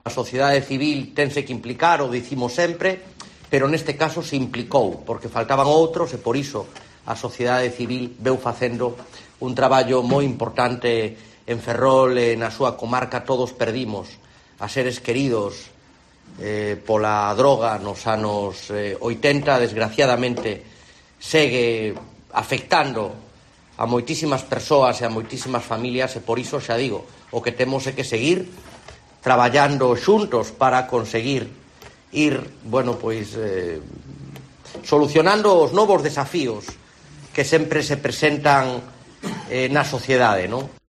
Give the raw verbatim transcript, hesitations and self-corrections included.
A sociedade civil tense que implicar, o dicimos sempre, pero neste caso se implicou, porque faltaban outros e por iso a sociedade civil veu facendo un traballo moi importante en Ferrol e na súa comarca. Todos perdimos a seres queridos eh, pola droga nos anos eh, oitenta, desgraciadamente segue afectando a moitísimas persoas e a moitísimas familias e por iso xa digo, o que temos é que seguir traballando xuntos para conseguir ir, bueno, pois eh, solucionando os novos desafíos que sempre se presentan eh, na sociedade, non?